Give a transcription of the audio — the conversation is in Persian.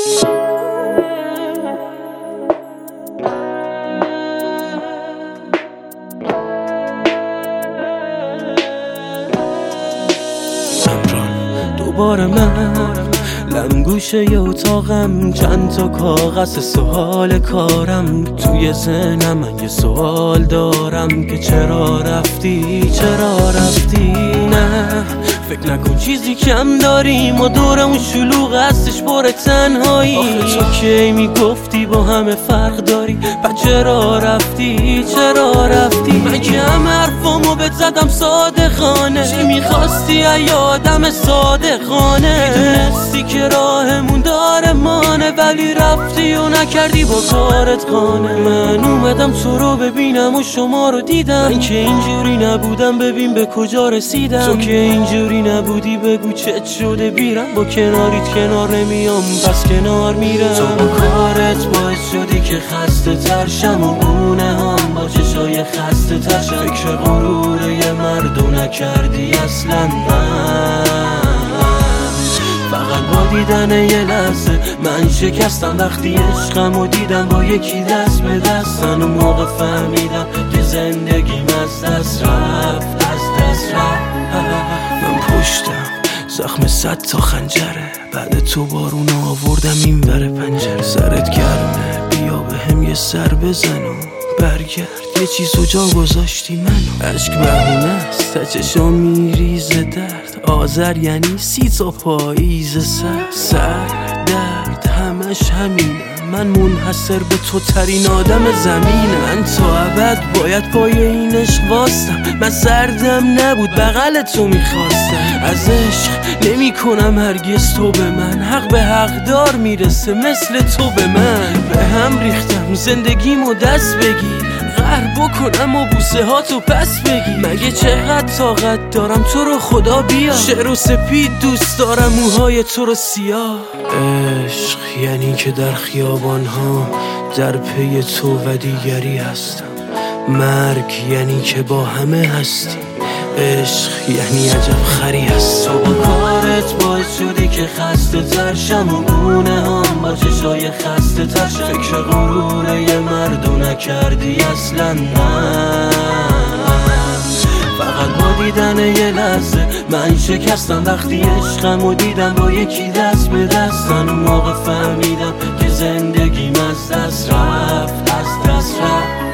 دوباره من لمگوشه ی اتاقم، چند تا کاغذ سوال کارم توی ذهنم. من یه سوال دارم که چرا رفتی، چرا رفتی؟ نه فکر نکن چیزی کم داریم و دورمون شلوغ هستش پر تنهایی. آخه تو کی میگفتی با همه فرق داری، پس چرا رفتی، چرا رفتی؟ من که همه حرفامو بهت زدم صادقانه، چی میخواستی ای آدم صادقانه؟ میدونستی که راهمون داره مانه، ولی رفتی و نکردی با کارت قانه. من اومدم تو رو ببینم و شما رو دیدم، من که اینجوری نبودم ببین به کجا رسیدم. تو که اینجوری نبودی بگو چت شده بیرم، با کناریت کنار نمیام پس کنار میرم. تو با کارت باعث شدی که خسته ترشم و اونه هم با چشای خسته ترشم. فکر غرور یه مردو نکردی اصلا. فقط با دیدن یه لحظه من شکستم وقتی عشقمو دیدم با یکی دست به دستن. و موقع فهمیدم که زندگیم از دست رفت، از دست رفت. من پشتم زخم 100 تا خنجره، بعد تو بارون آوردم این ور پنجره. سرت گرمه بیا به هم یه سر بزن و برگرد، یه چیزو جا گذاشتی منو. عشق بهونه است تا چشام میریزه درد، آذر یعنی 30 تا پاییز سر درد همش همینه. من منحصر به تو ترین آدم زمینه. من تا ابد باید پای این عشق واستم، من سردم نبود بغل تو میخواستم. از عشق نمی کنم هرگز تو به من، حق به حقدار میرسه مثل تو به من. به هم ریختم زندگیمو دست بگی، قهر بکنم و بوسه ها تو پس بگی. مگه چقدر طاقت دارم تو رو خدا بیا، شعر و سپید دوست دارم موهای تو رو سیاه. عشق یعنی که در خیابان ها در پی تو و دیگری هستم، مرگ یعنی که با همه هستی، عشق یعنی عجب خری هست. تو با کارت باعث شدی که خسته ترشم و گونه هم با چشای خسته ترشم. فکر غرور یه مردو نکردی اصلا. نه فقط با دیدن یه لحظه من شکستم وقتی عشقمو دیدم با یکی دست به دستن. و موقع فهمیدم که زندگیم از دست رفت، از دست رفت.